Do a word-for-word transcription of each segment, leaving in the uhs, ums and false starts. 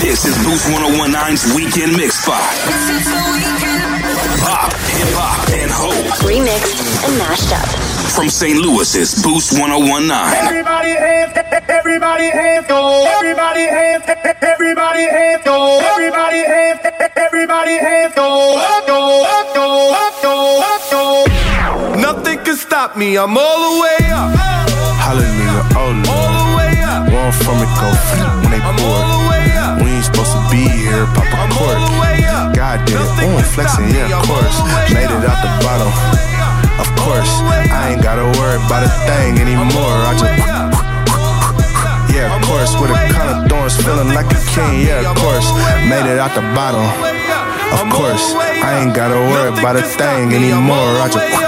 This is Boost ten nine's Weekend Mix Spot. Pop, hip hop, and hope. Remixed and mashed up. From Saint Louis's Boost ten nineteen. Everybody hands, everybody hands go. Everybody hands, everybody hands go. Everybody hands, everybody hands go. Up, go, up, go, up, go, up, go. Nothing can stop me. I'm all the way up. Hallelujah, oh Lord. All the way up. One from it go flip when they I'm bored. all the way up. We ain't supposed to be here, pop a I'm all cork. the way up. God did it, Nothing ooh, can flexing, stop me. yeah, of I'm course. all the way Made it up. out the bottom. Of course, I ain't gotta worry about a thing anymore. I just, yeah, of course, with a crown of thorns, feeling like a king. Yeah, of course, made it out the bottom. Of course, I ain't gotta worry about a thing anymore. I just,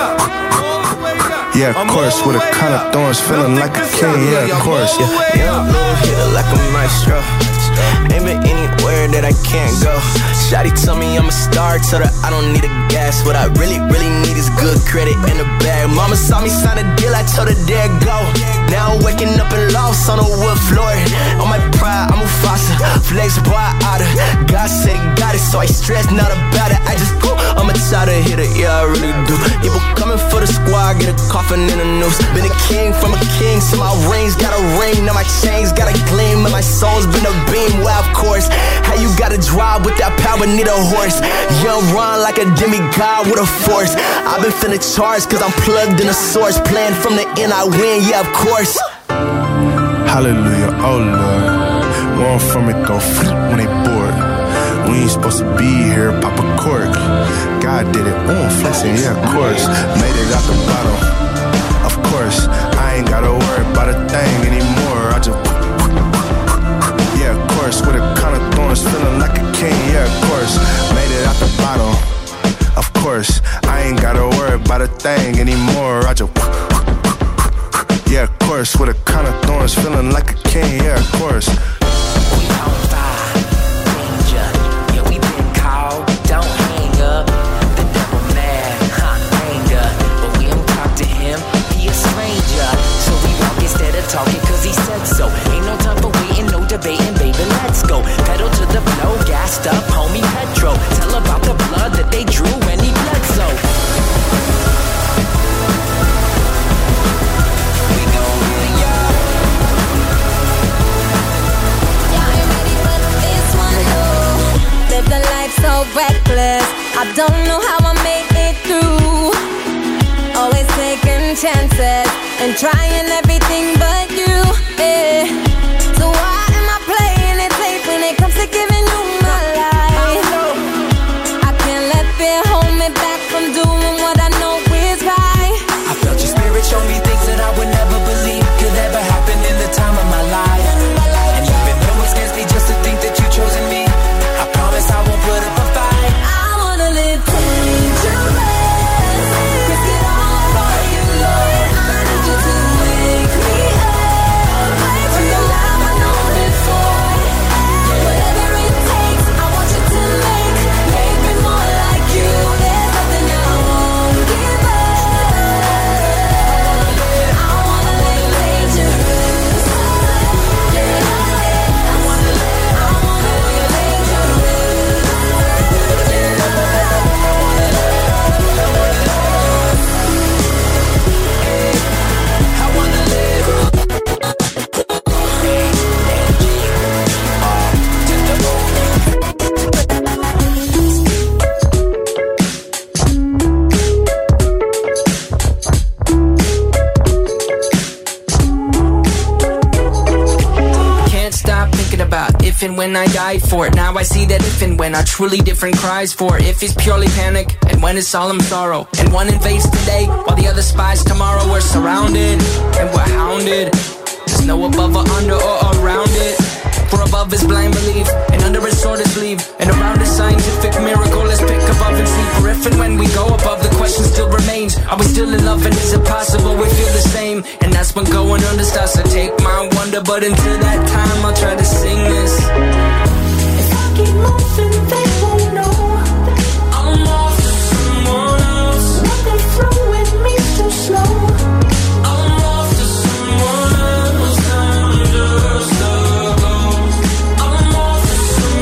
yeah, of course, with a crown of thorns, feeling like a king. Yeah, of course. Yeah, young little hitter like a maestro. Ain't been anywhere that I can't go. Shawty tell me I'm a star, told her I don't need a gas. What I really, really need is good credit in the bag. Mama saw me sign a deal, I told her there go. Now I'm waking up in lost on a wood floor. On my pride, I'm Mufasa, flex boy out of. God said he got it, so I stress not about it. I just go, I'm a tighter hitter, yeah I really do. People coming for the squad, get a coffin in a noose. Been a king from a king, so my rings got a ring. Now my chains got a gleam, and my soul's been a beam. Well, of course, how you gotta drive with that power, need a horse. Young run like a demigod with a force. I've been finna charge cause I'm plugged in a source. Playing from the end, I win, yeah, of course. Hallelujah, oh Lord. One from it go flip when they bored. We ain't supposed to be here, pop a cork. God did it, ooh, flexing, yeah, of course. Made it out the bottom. Of course, I ain't gotta worry about a thing anymore. I just, yeah, of course, with a crown of thorns, feeling like a king. Yeah, of course, made it out the bottom. Of course, I ain't gotta worry about a thing anymore. I just, yeah, of course, with a crown of thorns, feeling like a king. Yeah, of course. We on fire, danger. Yeah, we been called, don't hang up. The devil mad, huh, anger. But we don't talk to him, he a stranger. So we walk instead of talking cause he said so. Ain't no time for waiting, no debating, baby, let's go. Pedal to the flow, gassed up, homie Petro. Tell about the blood that they drew when he bled so. We gon' hang up. Y'all ain't ready for this one, no. Live the life so reckless, I don't know how I make it through. Always taking chances and trying everything but you, yeah. So why am I playing it safe when it comes to giving you my life? I can't let fear hold me back from doing what I know is right. I felt your spirit show me things that I would never believe could ever happen in the time of my life. And even though it scares me just to think that you've chosen me, I promise I won't put up a fight. I wanna live dangerous, risk it all for you, Lord. I need you to wake me up from the life I know before. Whatever it takes, I want you to make, make me more like you. There's nothing I won't give up. I wanna live dangerous. Yeah, I wanna live, I wanna live dangerous. I wanna live. Can't stop thinking about if and when I die for it. Now I see that if and when are truly different cries for it. If it's purely panic, and when it's solemn sorrow. And one invades today, while the other spies tomorrow. We're surrounded, and we're hounded. There's no above or under or around it. For above is blind belief, and under is sword is leave. And around is scientific miracle, let's pick above and see. For if and when we go above, the question still remains. Are we still in love and is it possible we feel the same? And that's when going under starts to take my wonder. But until that time, I'll try to sing this. If I keep moving, they won't know I'm off to someone else. what they flow with me too slow. I'm off to someone else. Time just to go. I'm off to someone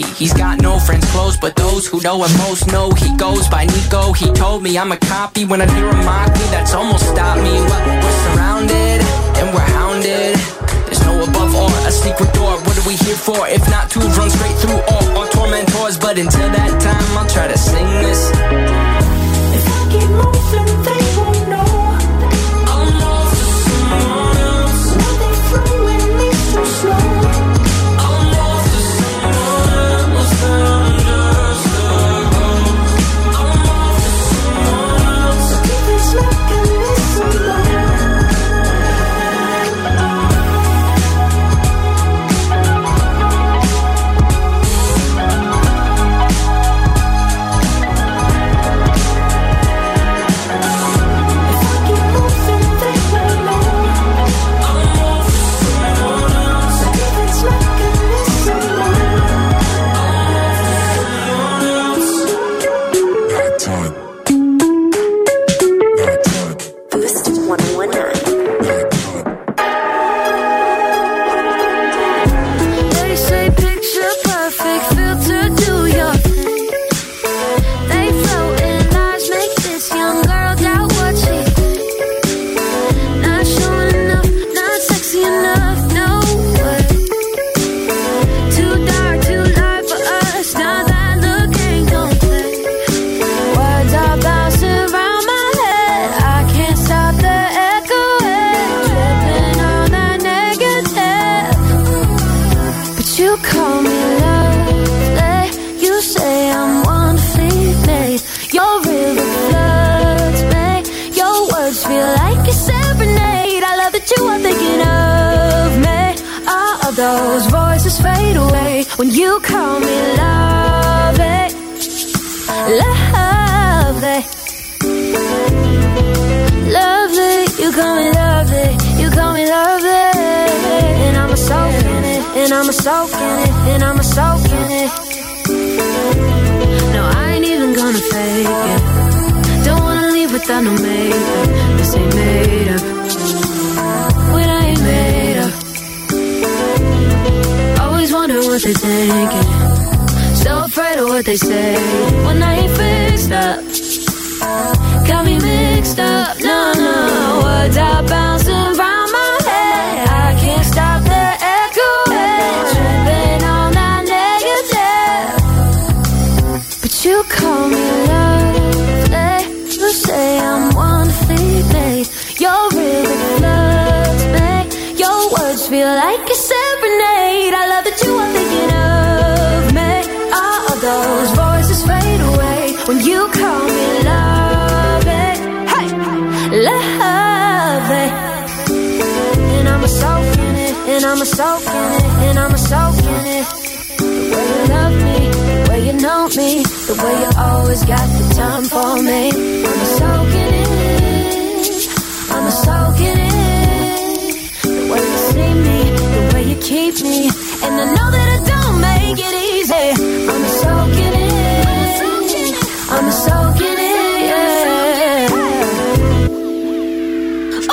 He's got no friends close, but those who know him most know he goes by Nico. He told me I'm a copy. When I hear him mock me, that's almost stopped me. Well, we're surrounded and we're hounded. There's no above or a secret door. What are we here for if not to run straight through all our tormentors? But until that time, I'll try to sing this. If I keep moving, they won't know. I'm lost to someone else. Now they flowing me so slow. I'm lost to someone else under struggle. I'm lost to someone else. So keep it like I listen low. Those voices fade away when you call me lovely, lovely, lovely. You call me lovely, you call me lovely, and I'm a soak in it, and I'm a soak in it, and I'm a soak in it. No, I ain't even gonna fake it. Don't wanna leave without no makeup. This ain't made up. When I ain't made up. Wonder what they thinking. So afraid of what they say when I ain't fixed up. Got me mixed up. No, no. Words are bouncing round my head. I can't stop the echoing. Tripping on that negative. But you call me lovely. You say I'm wonderfully made. You're really floods me. Your words feel like a serenade. I love that you are thinking of me. All those voices fade away when you call me lovely. Hey, lovely. And I'm a soak in it, and I'm a soak in it, and I'm a soak in it. The way you love me, the way you know me, the way you always got the time for me. I'm a soak in it, I'm a soak in it. The way you see me, the way you keep me, and I know that I don't make it easy. I'm a soak in it, I'm a soak in it, yeah. Oh.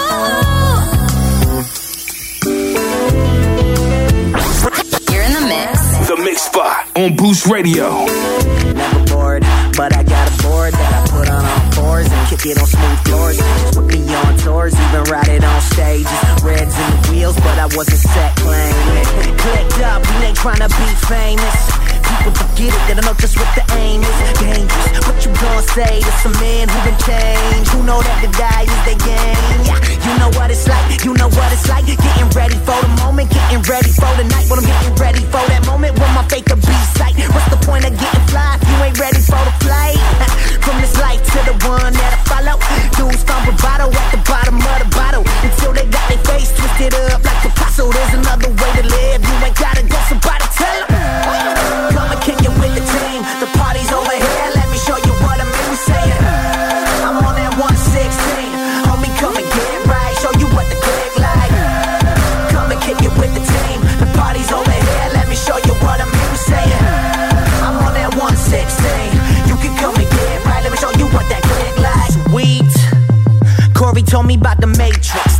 You're in the mix. The Mix Spot on Boost Radio. Never bored, but I got a board that I put on all fours and kick it on smooth floors. Put me on tours, even ride it on stages. Reds in the wheels, but I wasn't set playing. Clicked up, we ain't tryna be famous. People forget it, they don't know just what the aim is. Dangerous, what you gonna say to some men who been changed? Who know that the die is their game? Yeah, you know what it's like, you know what it's like. Getting ready for the moment, getting ready for the night. When I'm getting ready for that moment when my fake a B-sight. What's the point of getting fly if you ain't ready for the flight? From this life to the one that I follow. Dudes found bravado at the bottom of the bottle until they got their face twisted up like Picasso. There's another way to live, you ain't gotta go, somebody tell them. Come and kick it with the team, the party's over here, let me show you what I mean. We saying I'm on that one sixteen, homie, come and get right, show you what the click like. Come and kick it with the team, the party's over here, let me show you what I mean. We saying I'm on that one sixteen, you can come and get right, let me show you what that click like. Sweet, Corey told me about the Matrix.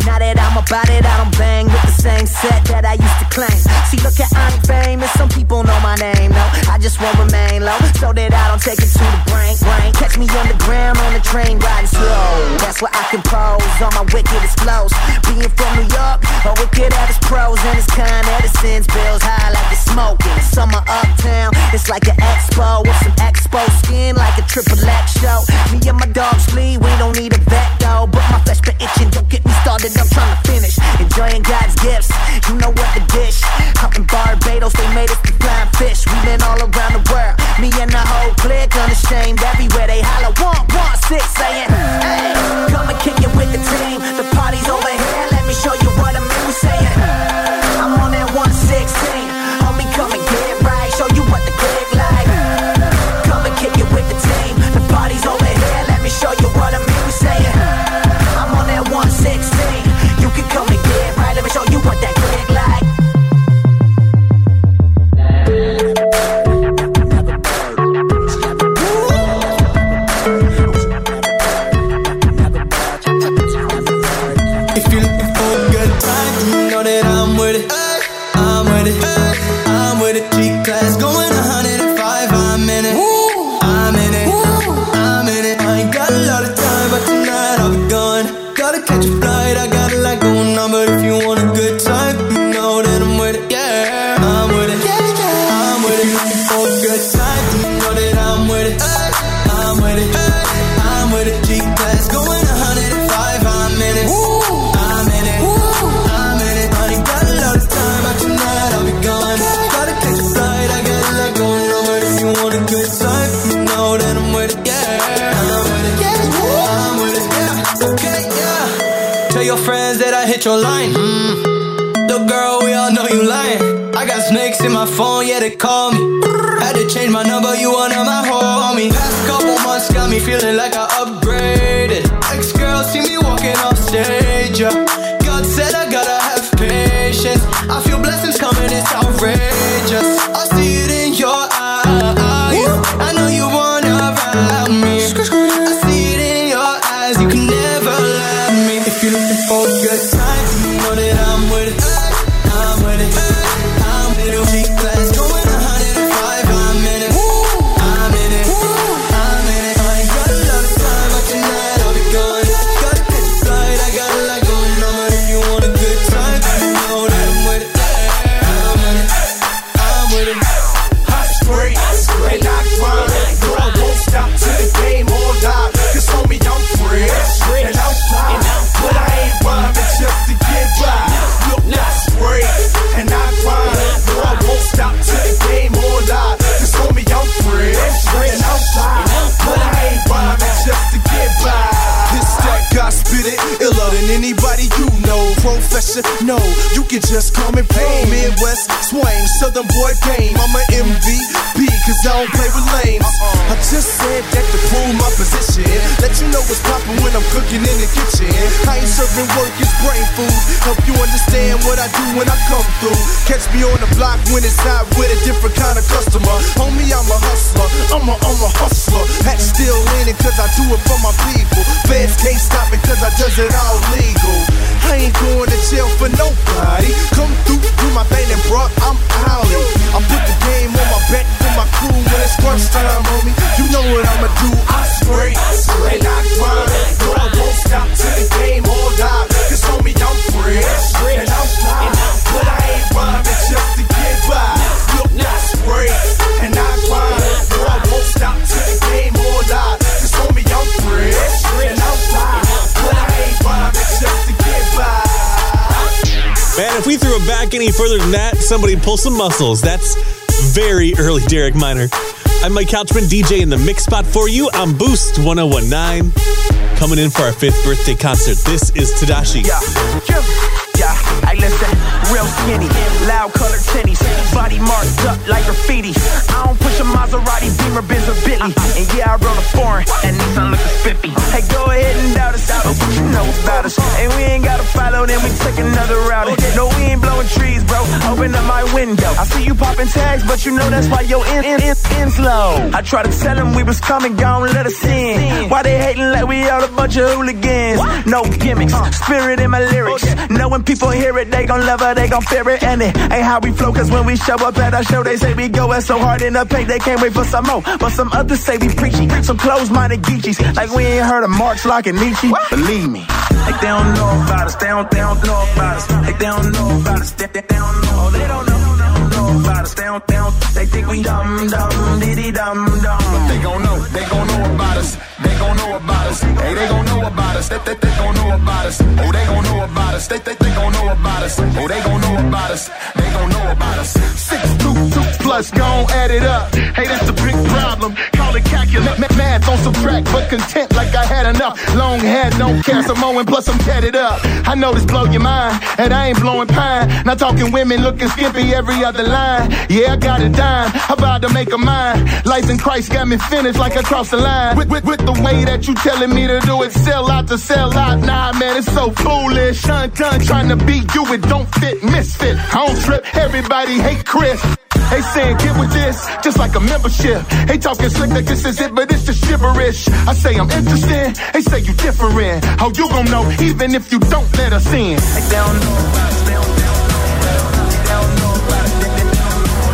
Now that I'm about it, I don't bang with the same set that I used to claim. See, look at I ain't famous, some people know my name, no. I just won't remain low, so that I don't take it to the brain, brain. Catch me underground on the train riding slow. That's why I compose on my wickedest flows. Being from New York, a wicked at its pros and its con edicins bills high like it's smoking. Summer uptown, it's like an expo with some expo skin like a triple X show. Me and my dogs lead, we don't need a vet though, but my flesh been itching, don't get me started, I'm trying to finish. Enjoying God's gifts, you know what the dish. Up in Barbados, they made us the flying fish. We been all around the world, me and the whole clique, unashamed everywhere they holler. One, one, six, saying, hey, come and kick it with the team. The party's over here, let me show you what I mean. We saying, I'm on that one sixteen. Homie, come and get it right, show you what the click like. Come and kick it with the team. The party's over here, let me show you what I mean. We saying, I'm on that one sixteen. You can come and get it right, let me show you what that click like. G-Class going one oh five, I'm in it. Woo. I'm in it. Woo. I'm in it. I ain't got a lot of time, but tonight I'll be gone. Gotta catch a flight, I got a lot going on, but if you want a good time, you know that I'm with it. Yeah, I'm with it. Yeah, yeah. I'm with it. Looking for a good time, you know that I'm with it. I'm with it. I'm with it. G-Class going one oh five, I'm in it. Woo. I'm in it. Woo. I'm in it. I ain't got a lot of time, but tonight I'll be gone. Gotta catch a flight, I got a lot going on, but if you want a good time, you know that I'm with it. Yeah, I'm with it. Yeah, I'm with it. Yeah, okay, yeah. Tell your friends that I hit your line. Mm. Little girl, we all know you lying. I got snakes in my phone, yeah, they call me. Had to change my number, you one of my homie. Past couple months got me feeling like I upgraded. Ex-girl see me walking off stage, yeah. God said I gotta have patience. I feel blessings coming, it's outrageous. I see it in your eyes. I know you wanna ride me. I see it in your eyes, you can never lie to me. If you're looking for a good time, you know that I'm with it. I'm with it. I'm with it. G-Class going one oh five, I'm in it. I'm in it. I'm in it. I ain't got a lot of time, but tonight I'll be gone. Gotta catch a flight, I got a lot going on, but if you want a good time, you know that I'm with it. I'm with it. I'm with it. I spray, and I grind. No, I won't stop till the game on live. Cause homie, I'm fresh, and I'm fly. But I ain't rhyming just to get by. Look, I spray, and I grind. No, I won't stop till the game on live. Cause homie, I'm fresh, and I'm fly. But I ain't rhyming just to get by. This that God spit it, iller than anybody you know. Professional, you can just call me Pain. Midwest swing, Southern boy game. I'm an M V P, cause I don't play with lames. I just said that to prove my position. Let you know what's poppin' when I'm cooking in the kitchen. I ain't serving work, it's brain food. Help you understand what I do when I come through. Catch me on the block when it's hot with a different kind of customer. Homie, I'm a hustler, I'm a, I'm a hustler. Hat still in it cause I do it for my people. Feds can't stop it cause I does it all legal. I ain't going to jail for nobody. Come through, do my thing and brought, I'm outy. I put the game on my back for my crew when it's crunch time, homie. You know what I'ma do. I spray, and I grind. No, I won't stop till the game all live. Cause homie, I'm fresh, and I'm fly. But I ain't rhyming just to get by. Look, I spray, and I grind. No, I won't stop till the game all live. Cause homie, I'm fresh, and I'm fly. But I ain't rhyming just to get by. Man, if we threw it back any further than that, somebody pull some muscles. That's very early Derek Minor. I'm Mike Couchman, D J in the mix spot for you on Boost one oh one nine. Coming in for our fifth birthday concert. This is Tadashi. Yeah, yeah, yeah. I listen, real skinny, loud colored tinnies, body marked up like graffiti. I don't push a Maserati, Beamer, Benz, or Bentley. And yeah, I run a foreign, and Nissan looking spiffy. Hey, go ahead and doubt us, but what you know about us? And we ain't gotta follow them, we take another route. No, we ain't blowing trees, bro. Open open up my window. I see you popping tags, but you know that's why your in, in, in, in's low. I try to tell them we was coming, gone, let us in. Why they hating like we all a bunch of hooligans? No gimmicks, spirit in my lyrics. Knowing people hear it, they gon' love it, they gon' fear it. And it ain't how we flow, cause when we show up at our show, they say we going so hard in the paint, they can't wait for some more. But some others say we preachy, some closed-minded geechies, like we ain't heard of Marx, Locke, and Nietzsche. Believe me, like they don't know about us, they don't, they don't know about us. Like they don't know about us, they, they, they don't know, they don't know, they don't know about us, they don't, they don't, they think we dumb, dumb, diddy dumb, dumb. But they gon' know, they gon' know about us, they gon' know about us, hey, they gon' know about us, they, they, they gon' know about us, oh, they gon' know about us, they, they, they gon' know about us, oh, they gon' know about us, they gon' know about us. Six, two, two plus, gon' add it up. Hey, that's the big problem. Call it calculus, math on subtract, but content like I had enough. Long hair, no care, Samoan, plus I'm tatted up. I know this blow your mind, and I ain't blowing pine. Not talking women looking skimpy every other line. Yeah, I got a dime, about to make a mine. Life in Christ got me finished like I crossed the line. With, with, with the way that you telling me to do it, sell out to sell out. Nah, man, it's so foolish. Shun done trying to be you, it don't fit, misfit. I don't trip, everybody hate Chris. They saying get with this, just like a membership. They talking slick like this is it, but it's just gibberish. I say I'm interested, they say you different. How you gon' know, even if you don't let us in? They don't know about us, they don't, they don't know about us. They don't know about us, they don't know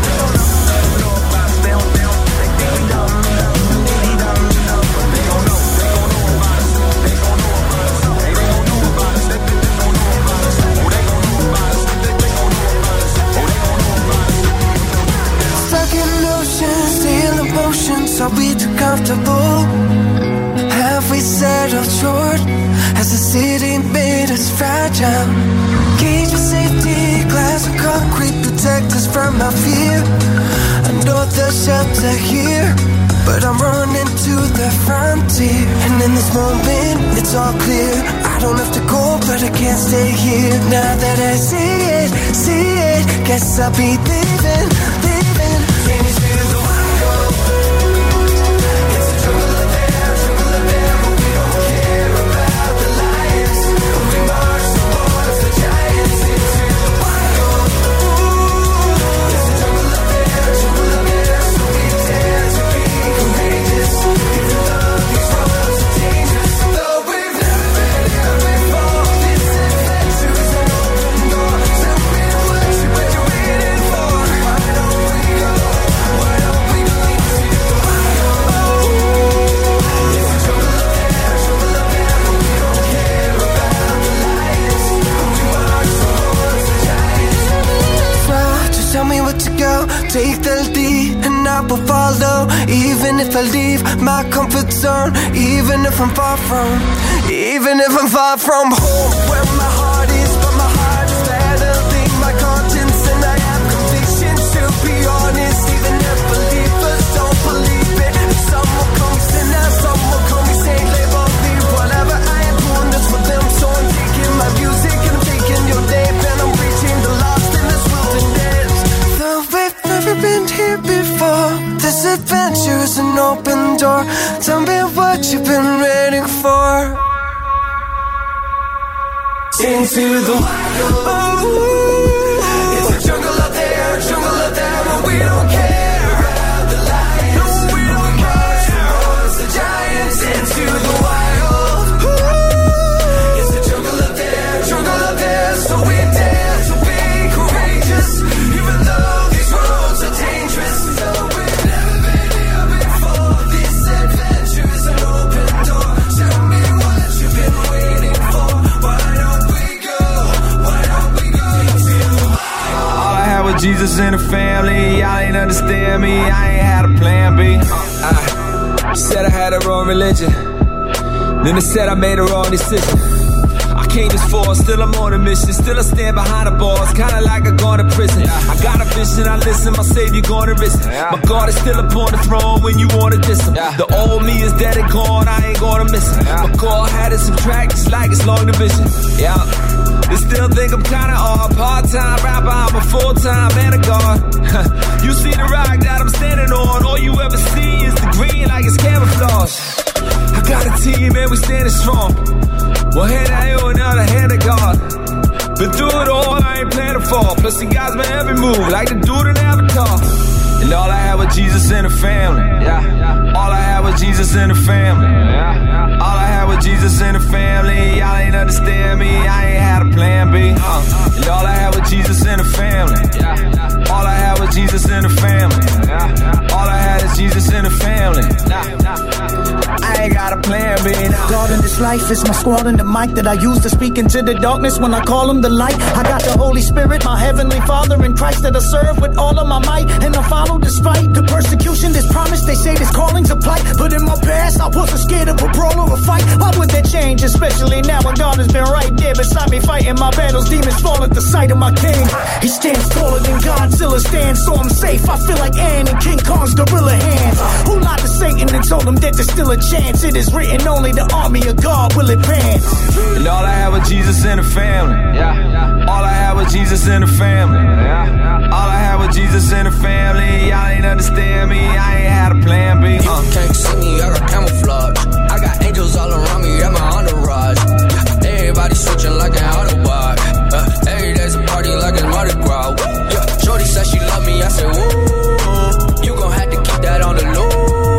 about us. They don't, they don't, they think we dumb, dumb, diddy dumb, dumb. But they gon' know, they gon' know about us. They gon' know about us. Hey, they gon' know about us. They, they, they gon' know about us. Oh, they gon' know about us. They, they gon' know about us. Oh, they gon' know about us. Stuck in ocean, still emotions, are we too comfortable? Have we settled short? Has the city made us fragile? Cage of safety, glass and concrete protect us from our fear. I know there's shelter here, but I'm running to the frontier. And in this moment, it's all clear. I don't have to go, but I can't stay here. Now that I see it, see it, guess I'll be leaving, leaving. Into the wild. It's a jungle up there, jungle up there, but we don't care about the lions. We march towards the giants into the wild. It's a jungle up there, jungle up there, so we dare to be courageous. Even though these roads are dangerous, though we've never been here before, this adventure is an open door. Tell me what you what you're waiting for. Why don't we go? Why don't we go into the wild? It's a jungle up there, jungle up there, but we don't care about the lions. We march towards the giants. So just tell me what to go, take the lead, and I will follow. Even if I leave my comfort zone, even if I'm far from, even if I'm far from home, where my heart is, but my heart is battling my conscience, and I have conviction to be honest. Even if believers don't believe it, some will call me sinner, some will call me saint, label me whatever. I am doing this for them, so I'm taking my music and I'm taking your name, and I'm reaching the lost in this wilderness. Though we've never been here before, this adventure is an open door. Tell me what you've been waiting for. Into the wild. It's a jungle up there, jungle up there, but we don't care about the lions. No, we don't care. Towards the giants into the wild. It's a jungle up there, jungle up there, so we dare to be courageous. Even though these roads are dangerous, though we've never been here before, this adventure is an open door. Tell me what you've been waiting for. Why don't we go? Why don't we go into the wild? All I had was Jesus and the family. Y'all ain't understand me. I ain't had a plan B. I said I had the wrong religion. Then they said I made a wrong decision. I came this far, still I'm on a mission. Still I stand behind the bars, kinda like I gone to prison. I got a vision, I listen, my savior gonna risk it. My God is still upon the throne when you wanna diss him. The old me is dead and gone, I ain't gonna miss it. My God had to subtract, just like it's long division. Yeah. They still think I'm kinda off. Part-time rapper, I'm a full-time man of God. You see the rock that I'm standing on, all you ever see is the green like it's camouflage. I got a team and we standing strong. One hand I owe, another hand of God. But through it all, I ain't playing to fall. Plus, he guides my every move, like the dude in Avatar. And all I had was Jesus and the family. Yeah. All I had was Jesus and the family. Yeah. All I had was Jesus and the family. Y'all ain't understand me. I ain't had a plan B. Uh. And all I had was Jesus and the family. Yeah. All I had was Jesus and the family. Yeah. All I had is Jesus and the family. I ain't got a plan B now. God in this life is my squad and the mic that I use to speak into the darkness when I call him the light. I got the Holy Spirit, my heavenly Father in Christ that I serve with all of my might. And I follow despite the persecution, this promise. They say this calling's a plight. But in my past, I wasn't scared of a brawl or a fight. Why would that change? Especially now when God has been right there beside me fighting my battles. Demons fall at the sight of my king. He stands taller than Godzilla stands, so I'm safe. I feel like Ann in King Kong's gorilla hands. Who lied to Satan and told him that there's still a chance? It is written only the army of God will advance. And all I had was Jesus and the family. Yeah. All I had was Jesus and the family. Yeah. All I had was Jesus and the family. Y'all ain't understand me. I ain't had a plan B. You can't see me, I got camouflage. I got angels all around me, I'm my entourage. Everybody switching like an Autobot. Uh, every day's a party like it's Mardi Gras. Yeah. Shorty said she love me, I said woo. You gon' have to keep that on the low.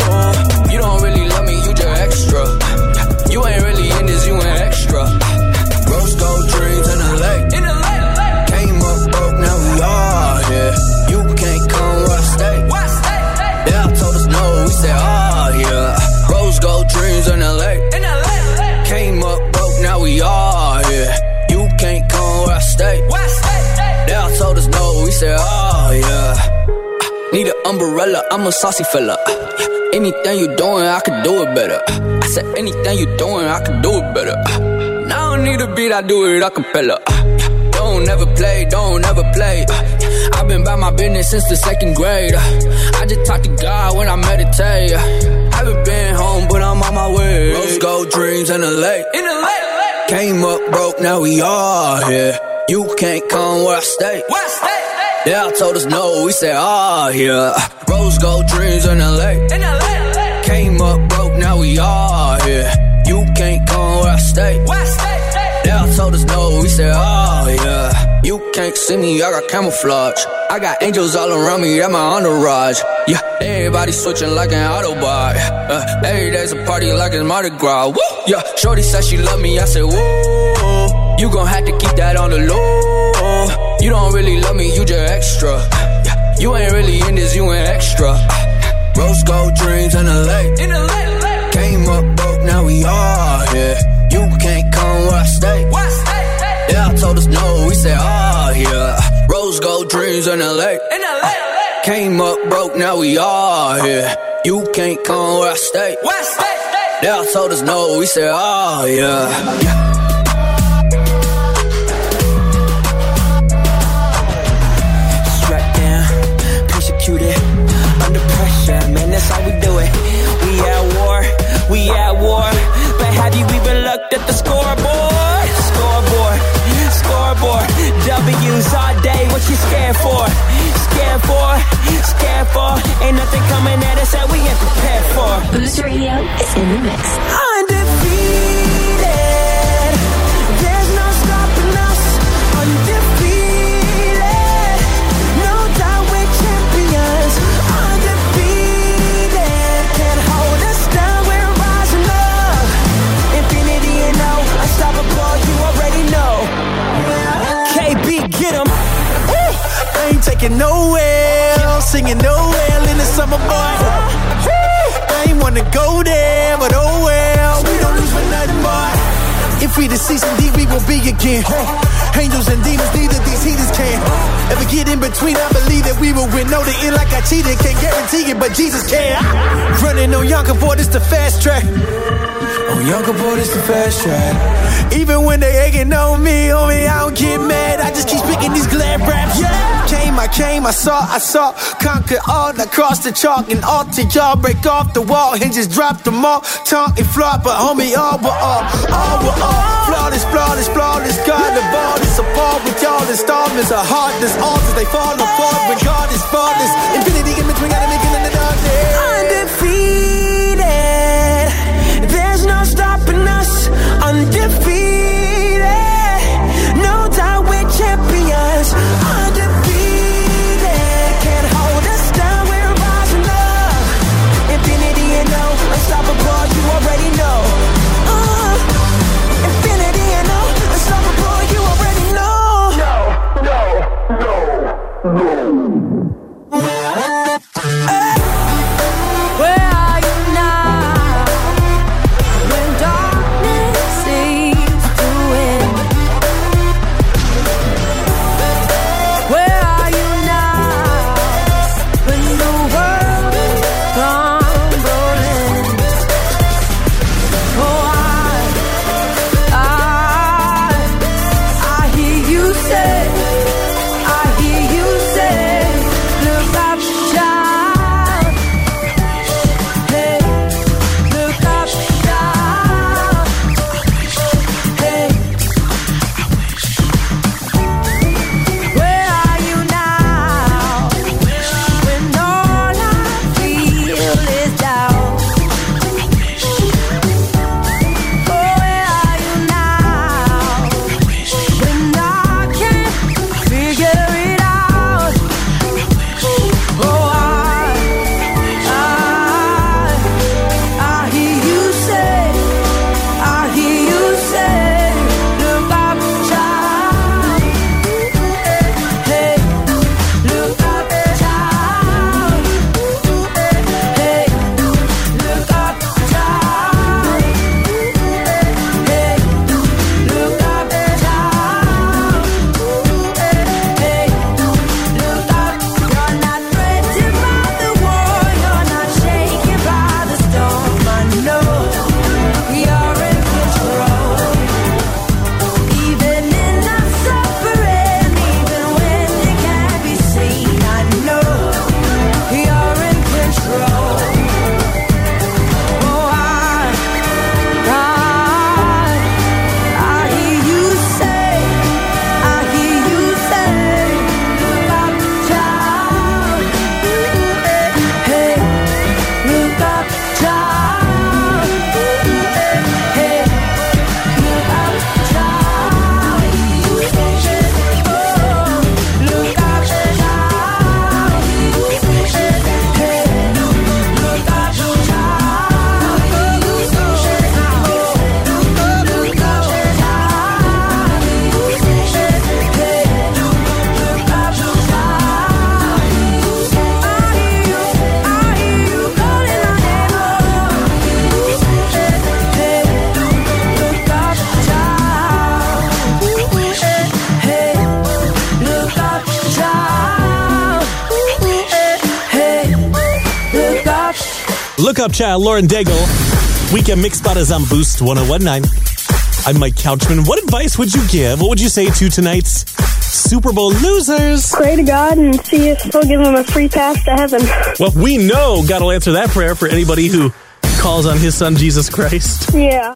You don't really love me, you just extra. You ain't really in this, you ain't extra. Rose gold dreams in the lake. In the lake. Came up broke, now we are here. You can't come where I stay. Where I stay? Yeah, told us no, we said oh yeah. Rose gold dreams in the lake. In the lake. Came up broke, now we are here. You can't come where I stay. Where I stay? Yeah, told us no, we said oh yeah. Need an umbrella, I'm a saucy fella. Anything you doing, I could do it better. I said anything you doing, I could do it better. Now I don't need a beat, I do it a cappella. Don't ever play, don't ever play. I've been by my business since the second grade. I just talk to God when I meditate. I haven't been home, but I'm on my way. Rose gold dreams in the lake. In the lake. Came up broke, now we are here. You can't come where I stay. Where I stay? Yeah, I told us no, we said ah yeah. Rose gold dreams in the lake. In the lake. Came up broke, now we are here. You can't come where I stay. Where I stay? Yeah, I told us no, we said oh yeah. You can't see me, I got camouflage. I got angels all around me, I'm my entourage. Yeah, everybody switching like an Autobot. Uh, every day's a party like it's Mardi Gras. Woo! Yeah, shorty said she love me, I said whoa. You gon' have to keep that on the low. You don't really love me, you just extra. Yeah, you ain't really in this, you ain't extra. Rose gold dreams in the lake. In the lake. Came up broke, now we are here. You can't come where I stay. Where I stay? Yeah, I told us no, we said oh yeah. Rose gold dreams in the lake. In the lake. Came up broke, now we are here. You can't come where I stay. Where I stay? Yeah, I told us no, we said oh yeah. Yeah. Under pressure, man, that's how we do it. We at war, we at war. But have you even looked at the scoreboard? Scoreboard, scoreboard. W's all day, what you scared for? Scared for, scared for. Ain't nothing coming at us that we ain't prepared for. Boost Radio is in the mix. Undefeated, there's no stopping us. Undefeated. Get 'em. I ain't taking nowhere, singing nowhere in the summer, boy. I ain't wanna go there, but oh well, we don't lose for nothing, boy. If we the season D, we will be again. Angels and demons, neither these heathens can ever get in between. I believe that we will win. No, the end like I cheated, can't guarantee it, but Jesus can. Running on Yonkers, boy, this the fast track. On Yonkers, boy, this the fast track. Even when they egging on me, homie, I don't get mad. I just keep speaking these glad raps. Yeah. Came, I came, I saw, I saw. Conquer all across the chalk and all to y'all. Break off the wall, hinges drop them all. Tongue and flop, but homie, all but all. All but all. Flawless, flawless, flawless. God, the ball is a ball with y'all. Installments are heartless. Altars, they fall apart. Regard is flawless. Infinity in between, gotta make it in the dark day. Undefeated. There's no stopping us. Undefeated. No doubt we Look up, child. Lauren Daigle. Weekend Mix Spot is on Boost one oh one nine. I'm Mike Couchman. What advice would you give? What would you say to tonight's Super Bowl losers? Pray to God and see if he'll give them a free pass to heaven. Well, we know God will answer that prayer for anybody who calls on his son, Jesus Christ. Yeah.